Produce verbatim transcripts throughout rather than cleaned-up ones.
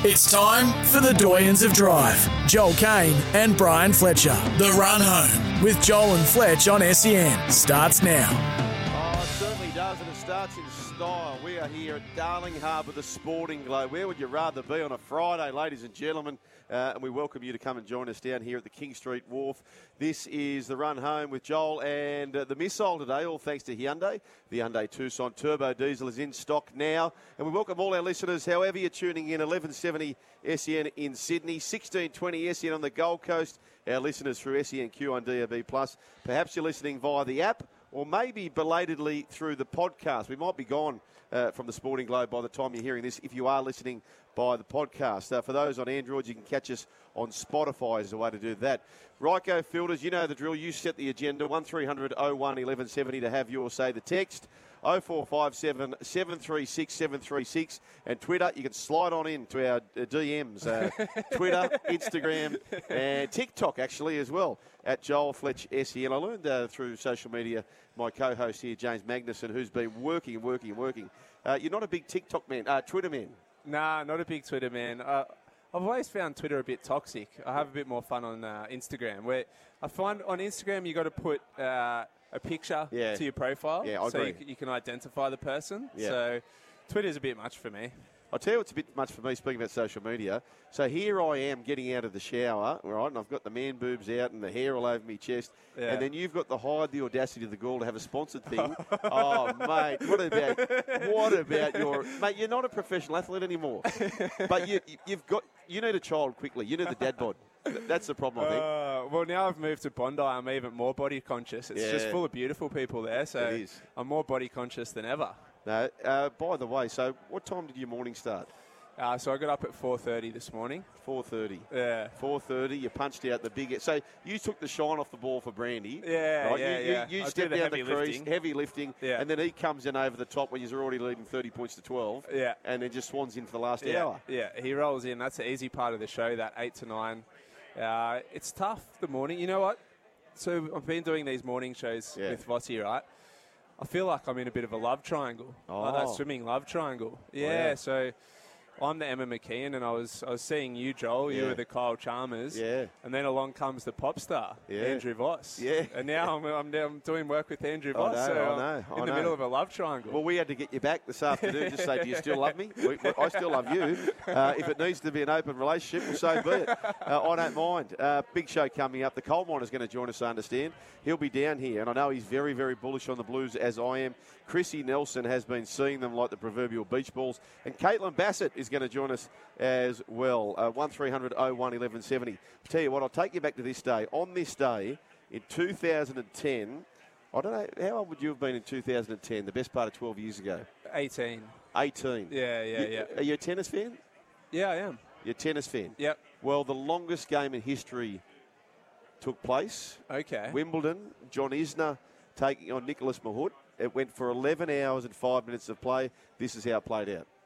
It's time for the Doyens of Drive. Joel Kane and Brian Fletcher. The Run Home with Joel and Fletch on S E N starts now. Oh, it certainly does, and it starts in style. We are here at Darling Harbour, the Sporting Globe. Where would you rather be on a Friday, ladies and gentlemen? Uh, and we welcome you to come and join us down here at the King Street Wharf. This is the Run Home with Joel and uh, the missile today, all thanks to Hyundai. The Hyundai Tucson Turbo Diesel is in stock now. And we welcome all our listeners, however you're tuning in, eleven seventy S E N in Sydney, sixteen twenty S E N on the Gold Coast. Our listeners through S E N Q on D A B plus. Perhaps you're listening via the app or maybe belatedly through the podcast. We might be gone uh, from the Sporting Globe by the time you're hearing this if you are listening by the podcast. Uh, for those on Android, you can catch us on Spotify is the way to do that. Ryco Filters, you know the drill. You set the agenda. one three hundred oh one eleven seventy to have your say. The text, oh four five seven, seven three six, seven three six. And Twitter, you can slide on in to our uh, D Ms. Uh, Twitter, Instagram, and TikTok, actually, as well, at Joel Fletch S E N. I learned uh, through social media, my co-host here, James Magnuson, who's been working and working and working. Uh, you're not a big TikTok man, uh, Twitter man. Nah, not a big Twitter man. Uh, I've always found Twitter a bit toxic. I have a bit more fun on uh, Instagram, where I find on Instagram you got to put uh, a picture yeah. to your profile, yeah, I so agree. you, you can identify the person. Yeah. So Twitter's a bit much for me. I'll tell you what's a bit much for me, speaking about social media. So here I am getting out of the shower, right, and I've got the man boobs out and the hair all over my chest, Yeah. and then you've got the hide the audacity of the gall to have a sponsored thing. Oh, mate, what about, what about your... Mate, you're not a professional athlete anymore, but you, you've got... You need a child quickly. You need the dad bod. That's the problem, I think. Uh, well, now I've moved to Bondi, I'm even more body conscious. It's Yeah. just full of beautiful people there, so It is. I'm more body conscious than ever. No, uh, by the way, so what time did your morning start? Uh, so I got up at four thirty this morning. four thirty. Yeah. four thirty, you punched out the big... So you took the shine off the ball for Brandy. Yeah, right? yeah, you, yeah. You, you I stepped do the down the heavy crease, lifting. heavy lifting, Yeah. and then he comes in over the top when you're already leading thirty points to twelve, Yeah. and then just swans in for the last Yeah, hour. yeah, he rolls in. That's the easy part of the show, that eight to nine. Uh, it's tough, the morning. You know what? So I've been doing these morning shows Yeah. with Vossi, right? I feel like I'm in a bit of a love triangle, like Oh. that swimming love triangle. Yeah, yeah. so I'm the Emma McKeon, and I was I was seeing you, Joel. You Yeah. were the Kyle Chalmers. Yeah. And then along comes the pop star, Yeah. Andrew Voss. Yeah. And now I'm, I'm, now I'm doing work with Andrew I Voss. know, so I I'm know, I in the know. middle of a love triangle. Well, we had to get you back this afternoon. Just say, do you still love me? We, we, I still love you. Uh, if it needs to be an open relationship, well, so be it. Uh, I don't mind. Uh, big show coming up. The coal miner's going to join us, I understand. He'll be down here, and I know he's very, very bullish on the Blues, as I am. Chrissy Nelson has been seeing them like the proverbial beach balls. And Caitlin Bassett is going to join us as well. Uh, one three hundred oh one eleven seventy. I'll tell you what, I'll take you back to this day. On this day, in two thousand ten, I don't know, how old would you have been in two thousand ten, the best part of twelve years ago? eighteen. eighteen. Yeah, yeah, You- yeah. Are you a tennis fan? Yeah, I am. You're a tennis fan? Yep. Well, the longest game in history took place. Okay. Wimbledon, John Isner taking on Nicholas Mahut. It went for eleven hours and five minutes of play. This is how it played out.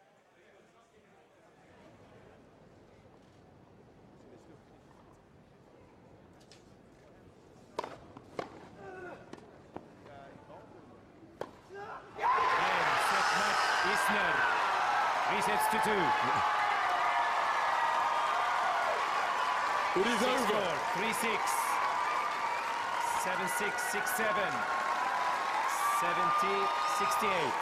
Isner resets to two. It is Six four, three six, seven six, six seven, seventy, sixty-eight.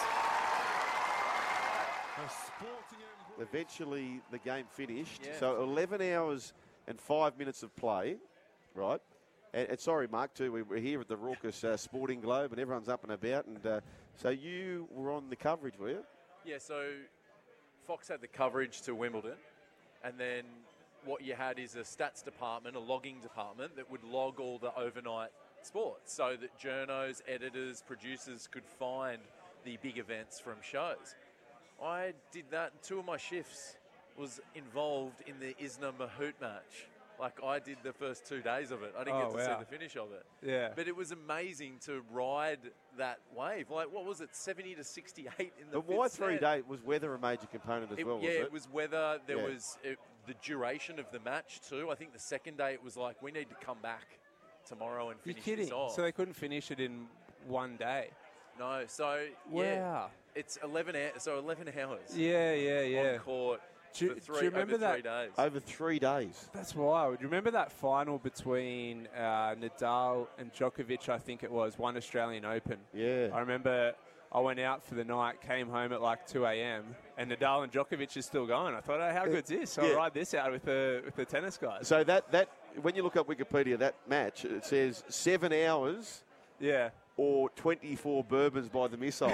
Eventually, the game finished. Yeah. So eleven hours and five minutes of play, right? And, and sorry, Mark, too, we, we're here at the raucous uh, Sporting Globe, and everyone's up and about. And uh, so you were on the coverage, were you? Yeah, so Fox had the coverage to Wimbledon, and then what you had is a stats department, a logging department that would log all the overnight sports so that journos, editors, producers could find the big events from shows. I did that, and two of my shifts was involved in the Isner Mahut match. Like, I did the first two days of it. I didn't Oh, get to wow. see the finish of it. Yeah. But it was amazing to ride that wave. Like, what was it, seventy to sixty-eight in the But why fifth three set? days? Was weather a major component as It- well, yeah, was it? it was weather. There Yeah. was it, the duration of the match too. I think the second day it was like, we need to come back tomorrow and You're finish kidding. this off. So they couldn't finish it in one day. no, so yeah, Wow. it's eleven hours. So eleven hours Yeah, yeah, yeah. on court. Do you, for three, do you remember over that? three days. Over three days. That's wild. Do you remember that final between uh, Nadal and Djokovic, I think it was, one Australian Open? Yeah. I remember I went out for the night, came home at like two a.m. and Nadal and Djokovic is still going. I thought, oh, how good's this? I'll Yeah. ride this out with the with the tennis guys. So that, that when you look up Wikipedia, that match, it says seven hours Yeah. or twenty-four bourbons by the missile.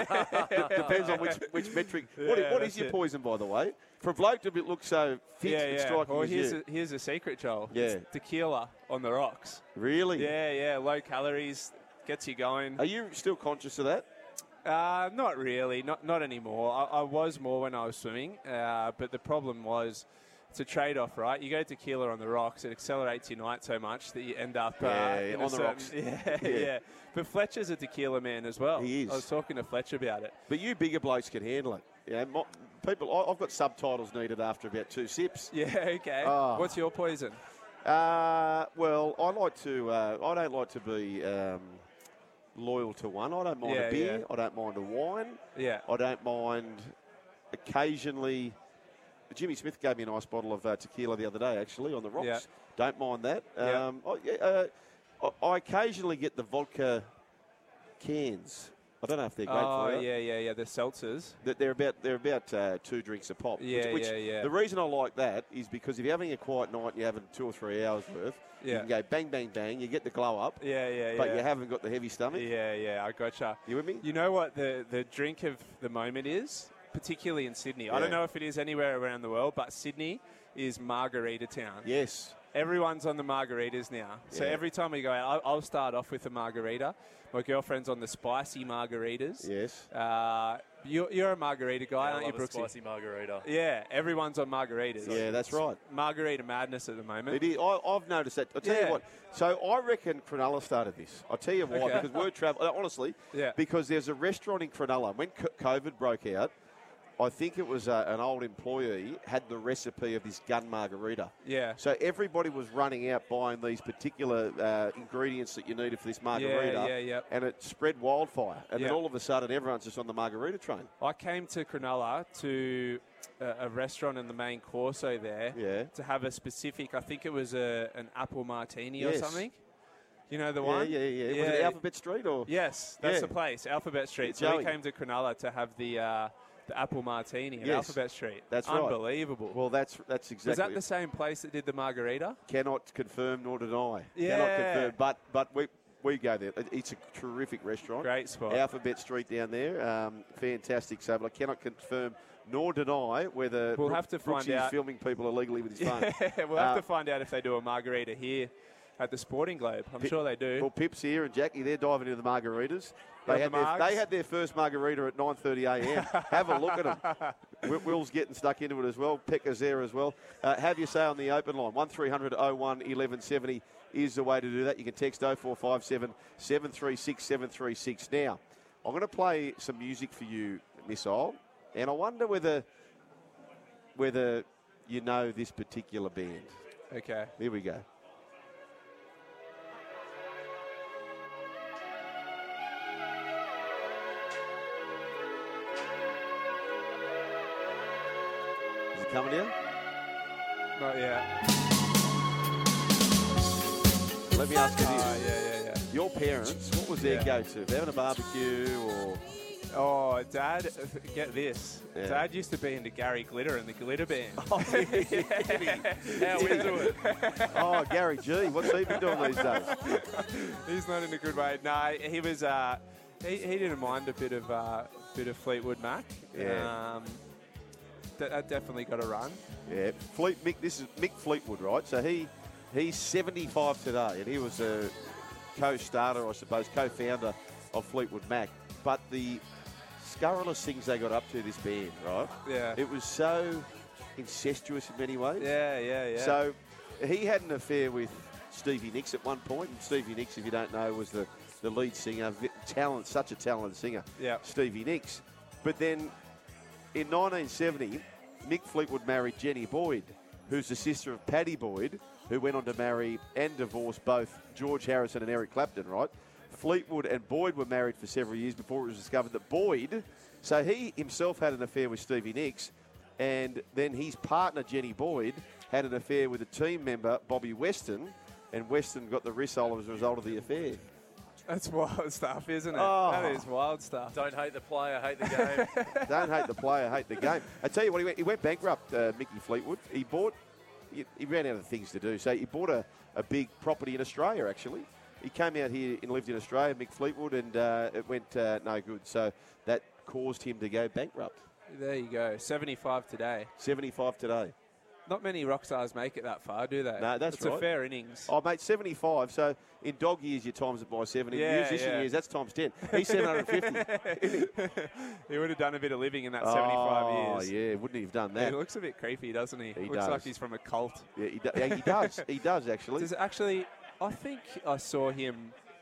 Depends on which, which metric. what Yeah, what is that's your it. poison, by the way? For a bloke to be, look so fit Yeah, and yeah. striking Well, as here's you. a, here's a secret, Joel. Yeah. It's tequila on the rocks. Really? Yeah, yeah. Low calories, gets you going. Are you still conscious of that? Uh, not really, not not anymore. I, I was more when I was swimming, uh, but the problem was it's a trade-off, right? You go tequila on the rocks, it accelerates your night so much that you end up uh, Yeah, in on a the certain- rocks. Yeah, Yeah. yeah, But Fletcher's a tequila man as well. He is. I was talking to Fletcher about it. But you bigger blokes can handle it. Yeah, mo- people. I, I've got subtitles needed after about two sips. Yeah, okay. Oh. What's your poison? Uh, well, I like to. Uh, I don't like to be um, loyal to one. I don't mind Yeah, a beer. yeah. I don't mind a wine. Yeah. I don't mind occasionally. Jimmy Smith gave me a nice bottle of uh, tequila the other day, actually, on the rocks. Yeah. Don't mind that. Yeah. Um, I, yeah, uh, I, I occasionally get the vodka cans. I don't know if they're great Oh, for you. yeah, yeah, yeah. The seltzers. That they're about they're about uh, two drinks a pop. Yeah, which, which yeah, yeah. The reason I like that is because if you're having a quiet night and you're having two or three hours worth, you Yeah. can go bang, bang, bang. You get the glow up, Yeah, yeah, yeah. but you haven't got the heavy stomach. Yeah, yeah, I gotcha. You with me? You know what the, the drink of the moment is? Particularly in Sydney. I Yeah. don't know if it is anywhere around the world, but Sydney is Margarita Town. Yes. Everyone's on the margaritas now. So Yeah. every time we go out, I'll, I'll start off with a margarita. My girlfriend's on the spicy margaritas. Yes. Uh, you're, you're a margarita guy, I aren't you, love a Brooksy? spicy margarita. Yeah, everyone's on margaritas. Yeah, that's right. Margarita madness at the moment. It is, I, I've noticed that. I'll tell Yeah. you what. So I reckon Cronulla started this. I'll tell you why. Okay. Because word travel, uh, honestly, Yeah. because there's a restaurant in Cronulla. When co- COVID broke out, I think it was uh, an old employee had the recipe of this gun margarita. Yeah. So everybody was running out buying these particular uh, ingredients that you needed for this margarita. yeah, yeah. And it spread wildfire. And Yeah. then all of a sudden, everyone's just on the margarita train. I came to Cronulla to a, a restaurant in the main Corso there Yeah. to have a specific, I think it was a, an apple martini Yes. or something. You know the Yeah, one? yeah, yeah. Was it Alphabet Street or? Yes, that's Yeah. the place, Alphabet Street. Yeah, So we Joey. came to Cronulla to have the uh, the apple martini at Yes, Alphabet Street. that's right. Unbelievable. Well, that's that's exactly. Was that the same place that did the margarita? Cannot confirm nor deny. Cannot Yeah. confirm. But but we we go there. It- It's a terrific restaurant. Great spot. Alphabet Street down there. Um, fantastic. So, but I cannot confirm nor deny whether We'll Brook- have to find Brooksy is out. filming people illegally with his phone. we'll have Uh, to find out if they do a margarita here at the Sporting Globe. I'm Pip- sure they do. Well, Pips here and Jackie, they're diving into the margaritas. Got They had, the their, margs? they had their first margarita at nine thirty a m Have a look at them. Wi- Will's getting stuck into it as well. Pecker's there as well. Uh, have your say on the open line. one three hundred oh one eleven seventy is the way to do that. You can text oh four five seven seven three six seven three six. Now, I'm going to play some music for you, Missile, and I wonder whether whether you know this particular band. Okay. Here we go. Is it coming in? Not yet. Let me ask you this. Oh, yeah, yeah, yeah. Your parents, what was their Yeah. go-to? They're having a barbecue or... Oh, Dad, get this. Yeah. Dad used to be into Gary Glitter and the Glitter Band. Oh, How into it? oh, Gary G. What's he been doing these days? He's not in a good way. No, he was. Uh, he, he didn't mind a bit of uh, bit of Fleetwood Mac. Yeah. Um, that, that definitely got a run. Yeah, Fleet Mick. This is Mick Fleetwood, right? So he he's seventy-five today, and he was a co-starter, I suppose, co-founder of Fleetwood Mac. But the scurrilous things they got up to, this band, right? Yeah. It was so incestuous in many ways. Yeah, yeah, yeah. So he had an affair with Stevie Nicks at one point. And Stevie Nicks, if you don't know, was the, the lead singer, vi- talent, such a talented singer, Yeah. Stevie Nicks. But then in nineteen seventy, Mick Fleetwood married Jenny Boyd, who's the sister of Paddy Boyd, who went on to marry and divorce both George Harrison and Eric Clapton, right? Fleetwood and Boyd were married for several years before it was discovered that Boyd, so he himself had an affair with Stevie Nicks, And then his partner, Jenny Boyd, had an affair with a team member, Bobby Weston, and Weston got the Rissole as a result of the affair. That's wild stuff, isn't it? Oh. That is wild stuff. Don't hate the player, hate the game. Don't hate the player, hate the game. I tell you what, he went, he went bankrupt, uh, Mickey Fleetwood. He bought, he, he ran out of things to do. So he bought a, a big property in Australia, actually. He came out here and lived in Australia, Mick Fleetwood, and uh, it went uh, no good. So that caused him to go bankrupt. There you go. seventy-five today. seventy-five today. Not many rock stars make it that far, do they? No, that's it's right. a fair innings. Oh, mate, seventy-five. So in dog years, you times it by seven. In Yeah, musician yeah. years, that's times ten. He's seven hundred fifty. He would have done a bit of living in that oh, seventy-five years. yeah, wouldn't he have done He that? looks a bit creepy, doesn't he? He looks does. like he's from a cult. Yeah, he, do, yeah, he does. He does, actually. Does it actually, I think I saw him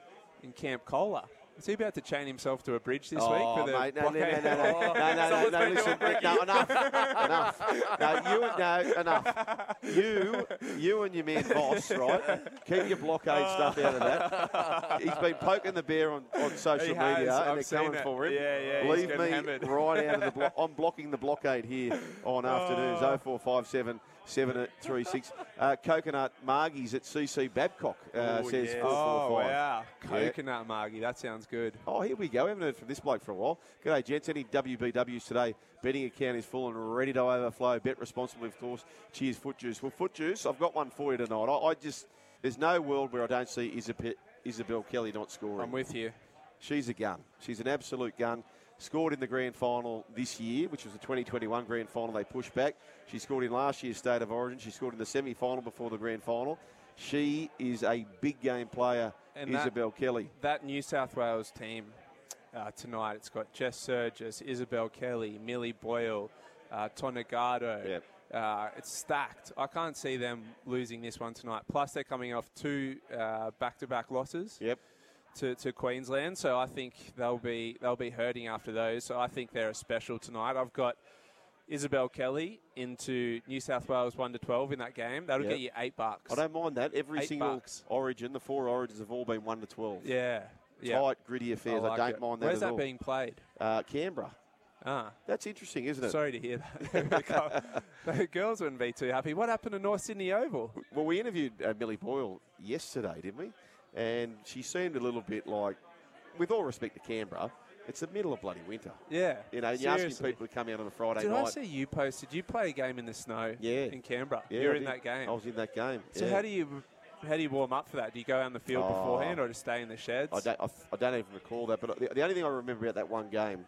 in Camp Cola. Is he about to chain himself to a bridge this oh, week for the mate, no, no, no, blockade? no, no, no, no, no, no, listen, no, enough, enough. No, you, no, enough. You, you and your man Voss, right? Keep your blockade stuff out of that. He's been poking the bear on, on social He has, media, I've and they're seen coming it. for him. Yeah, yeah, he's Leave getting me hammered. right out of the block. I'm blocking the blockade here on afternoons. Oh four five seven. seven three six. Uh, Coconut Margie's at C C Babcock, uh, Ooh, says yes. four Oh, four five. wow. Yeah. Coconut Margie. That sounds good. Oh, here we go. We haven't heard from this bloke for a while. G'day, gents. Any W B Ws today? Betting account is full and ready to overflow. Bet responsibly, of course. Cheers, Foot Juice. Well, Foot Juice, I've got one for you tonight. I, I just, there's no world where I don't see Isabel, Isabel Kelly not scoring. I'm with you. She's a gun. She's an absolute gun. Scored in the grand final this year, which was the twenty twenty-one grand final. They pushed back. She scored in last year's State of Origin. She scored in the semi-final before the grand final. She is a big game player, And that- Isabel Kelly. That New South Wales team uh, tonight, it's got Jess Surgis, Isabel Kelly, Millie Boyle, uh, Tonegado. Yep. Uh, it's stacked. I can't see them losing this one tonight. Plus, they're coming off two uh, back-to-back losses. Yep. To, to Queensland, so I think they'll be they'll be hurting after those. So I think they're a special tonight. I've got Isabel Kelly into New South Wales one to twelve in that game. That'll Yep. get you eight bucks. I don't mind that. Every Eight single bucks. Origin, the four Origins have all been one to twelve. Yeah, yeah. Tight, gritty affairs. I, like don't it. mind that Where's at that all. being played? Uh, Canberra. Ah, That's interesting, isn't it? sorry to hear that. The girls wouldn't be too happy. What happened to North Sydney Oval? Well, we interviewed uh, Millie Boyle yesterday, didn't we? And she seemed a little bit like, with all respect to Canberra, it's the middle of bloody winter. Yeah, You know, you're asking seriously. people to come out on a Friday Did night. I see you post? Did you play a game in the snow? Yeah. in Canberra. Yeah, You're I in did. that game. I was in that game. So yeah. how do you how do you warm up for that? Do you go out on the field Oh. beforehand or just stay in the sheds? I don't, I, I don't even recall that, but the, the only thing I remember about that one game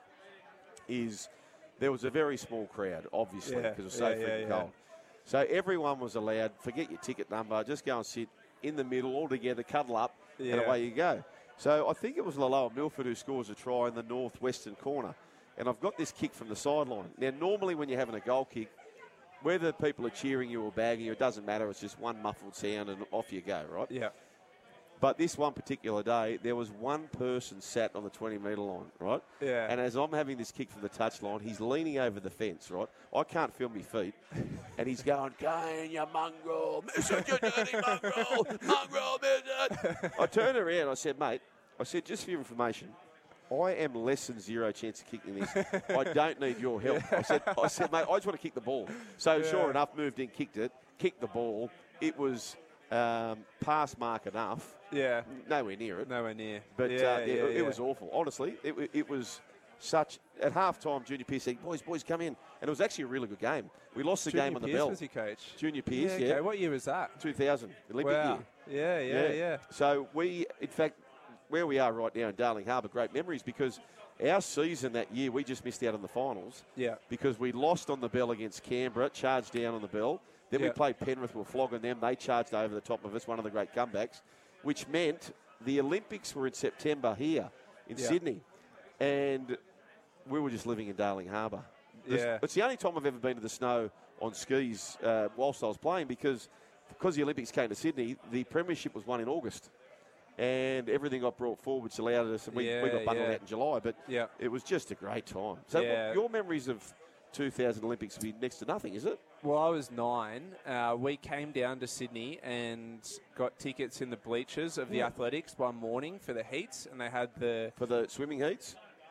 is there was a very small crowd, obviously, Yeah, because it was so yeah, freaking yeah, yeah. cold. So everyone was allowed, forget your ticket number, just go and sit in the middle all together, cuddle up, and Yeah. away you go. So I think it was Laloa Milford who scores a try in the northwestern corner. And I've got this kick from the sideline. Now, normally when you're having a goal kick, whether people are cheering you or bagging you, it doesn't matter. It's just one muffled sound and off you go, right? Yeah. But this one particular day, there was one person sat on the twenty-metre line, right? Yeah. And as I'm having this kick from the touchline, he's leaning over the fence, right? I can't feel my feet. And he's going, Kane, you mongrel, miss it, you dirty mongrel, mongrel, miss it. I turned around, I said, mate, I said, just for your information, I am less than zero chance of kicking this. I don't need your help. I said, I said, mate, I just want to kick the ball. So Yeah. sure enough, moved in, kicked it, kicked the ball. It was um, pass mark enough. Yeah. Nowhere near it. Nowhere near. But yeah, uh, yeah, yeah, it, yeah. it was awful. Honestly, it, wa- it was such. At half time, Junior Pearce said, boys, boys, come in. And it was actually a really good game. We lost the Junior game on the Pearce bell. was your coach. Junior Pearce, yeah. yeah. Okay. What year was that? two thousand, Olympic Wow. year. Yeah, yeah, yeah. So we, in fact, where we are right now in Darling Harbour, great memories because our season that year, we just missed out on the finals. Yeah. Because we lost on the bell against Canberra, charged down on the bell. Then we Yeah. played Penrith, we were flogging them. They charged over the top of us, one of the great comebacks, which meant the Olympics were in September here in Yeah. Sydney. And we were just living in Darling Harbour. This- Yeah. It's the only time I've ever been to the snow on skis uh, whilst I was playing because because the Olympics came to Sydney, the premiership was won in August. And everything got brought forward, which allowed us, and we, we Yeah, got bundled yeah. out in July, but Yeah. it was just a great time. So Yeah. what- your memories of two thousand Olympics would be next to nothing, is it? Well, I was nine. Uh, we came down to Sydney and got tickets in the bleachers of the Yeah. Athletics one morning for the heats, and they had the For the swimming heats?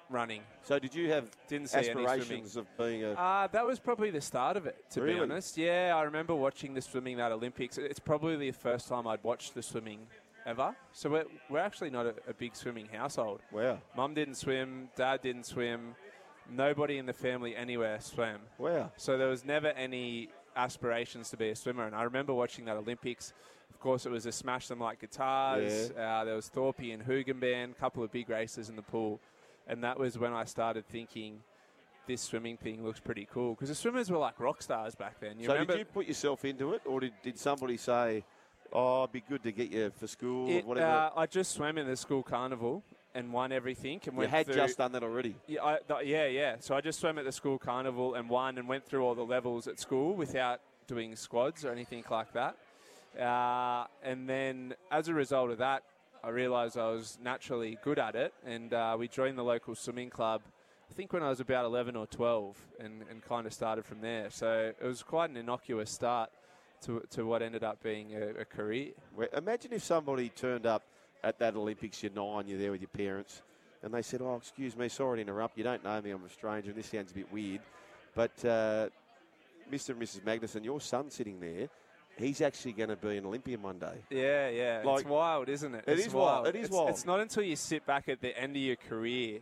running. So did you have Didn't see any swimming. aspirations of being a... Uh, that was probably the start of it, to Really? be honest. Yeah, I remember watching the swimming at Olympics. It's probably the first time I'd watched the swimming ever. So we're, we're actually not a, a big swimming household. Wow. Mum didn't swim, Dad didn't swim, nobody in the family anywhere swam. Wow. So there was never any aspirations to be a swimmer. And I remember watching that Olympics. Of course, it was a Smash Them Like Guitars. Yeah. Uh, there was Thorpe and Hugenband, a couple of big races in the pool. And that was when I started thinking, this swimming thing looks pretty cool. Because the swimmers were like rock stars back then. You so remember did you put yourself into it, or did, did somebody say, oh, it'd be good to get you for school it, or whatever? uh, I just swam in the school carnival and won everything. And you went had through, just done that already. Yeah, I, th- yeah, yeah. So I just swam at the school carnival and won and went through all the levels at school without doing squads or anything like that. Uh, and then as a result of that, I realised I was naturally good at it, and uh, we joined the local swimming club, I think when I was about eleven or twelve, and, and kind of started from there. So it was quite an innocuous start to, to what ended up being a, a career. Well, imagine if somebody turned up at that Olympics, you're nine, you're there with your parents, and they said, oh, excuse me, sorry to interrupt, you don't know me, I'm a stranger, and this sounds a bit weird, but uh, Mister and Missus Magnuson, your son's sitting there, he's actually going to be an Olympian one day. Yeah, yeah. Like, it's wild, isn't it? It it's is wild. It is it's, wild. It's not until you sit back at the end of your career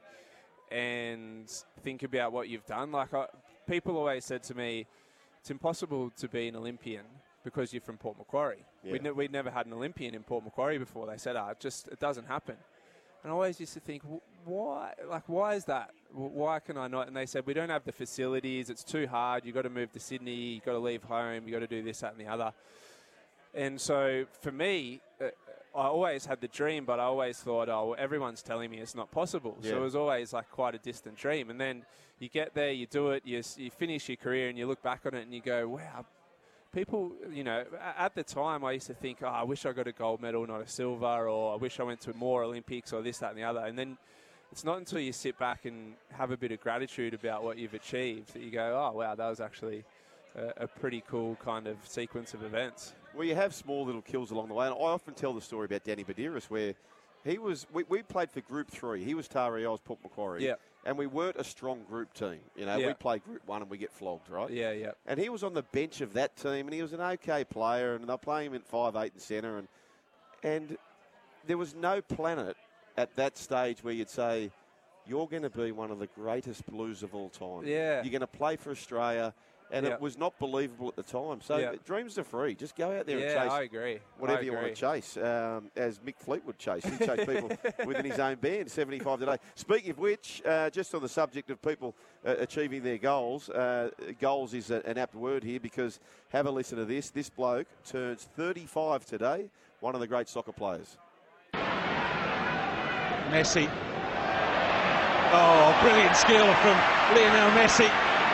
and think about what you've done. Like, I, people always said to me, it's impossible to be an Olympian because you're from Port Macquarie. Yeah. We'd, ne- we'd never had an Olympian in Port Macquarie before. They said, ah, it just, it doesn't happen. And I always used to think, why? Like, why is that? Why can I not? And they said, we don't have the facilities. It's too hard. You've got to move to Sydney. You've got to leave home. You've got to do this, that, and the other. And so for me, uh, I always had the dream, but I always thought, oh, well, everyone's telling me it's not possible. Yeah. So it was always like quite a distant dream. And then you get there, you do it, you, you finish your career, and you look back on it and you go, wow. People, you know, at the time I used to think, oh, I wish I got a gold medal, not a silver, or I wish I went to more Olympics or this, that, and the other. And then it's not until you sit back and have a bit of gratitude about what you've achieved that you go, oh, wow, that was actually a, a pretty cool kind of sequence of events. Well, you have small little kills along the way, and I often tell the story about Danny Badiris, where he was, we, we played for Group three. He was Taree, I was Port Macquarie. Yeah. And we weren't a strong group team. You know, Yeah. we play Group one and we get flogged, right? Yeah, yeah. And he was on the bench of that team, and he was an okay player, and they're playing him in five eight and centre, and and there was no planet at that stage where you'd say, you're going to be one of the greatest Blues of all time. Yeah. You're going to play for Australia, and Yeah. it was not believable at the time. So Yeah. dreams are free. Just go out there and Yeah, chase I agree. whatever I you want agree. to chase, um, as Mick Fleetwood chased. He chased people within his own band, seventy-five today. Speaking of which, uh, just on the subject of people uh, achieving their goals, uh, goals is a, an apt word here, because have a listen to this. This bloke turns thirty-five today, one of the great soccer players. Messi. Oh, brilliant skill from Lionel Messi.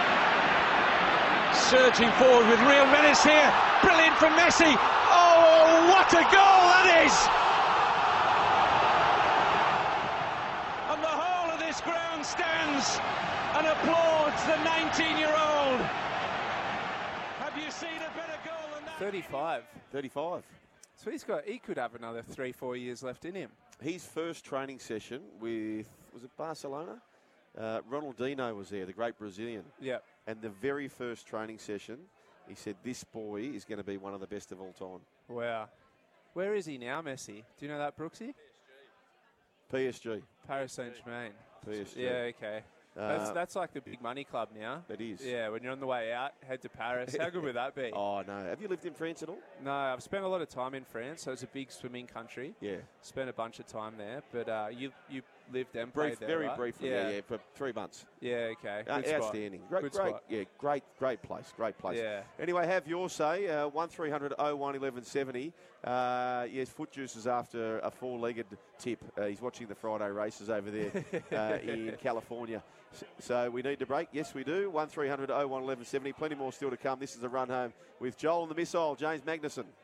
Surging forward with real menace here. Brilliant from Messi. Oh, what a goal that is! And the whole of this ground stands and applauds the nineteen-year-old. Have you seen a better goal than that? thirty-five. thirty-five. So he's got, he could have another three, four years left in him. His first training session with, was it Barcelona? Uh, Ronaldinho was there, the great Brazilian. Yeah. And the very first training session, he said, this boy is going to be one of the best of all time. Wow. Where is he now, Messi? Do you know that, Brooksy? P S G. Paris Saint-Germain. P S G. Yeah, okay. Uh, That's, that's like the big money club now. It is. Yeah, when you're on the way out, head to Paris. How good would that be? Oh, no. Have you lived in France at all? No, I've spent a lot of time in France, so it's a big swimming country. Yeah. Spent a bunch of time there, but uh, you you lived and Brief, played there, very right? briefly, yeah. yeah. yeah, for three months. Yeah, okay. Uh, Good spot. outstanding. Great, Good great, spot. yeah, great, great place, great place. Yeah. Anyway, have your say. Uh, one three hundred oh one eleven seventy. Uh, yes, Foot Juices after a four-legged tip. Uh, he's watching the Friday races over there uh, in California. So, so we need to break. Yes, we do. one three hundred oh one eleven seventy. Plenty more still to come. This is a run home with Joel and the Missile, James Magnuson.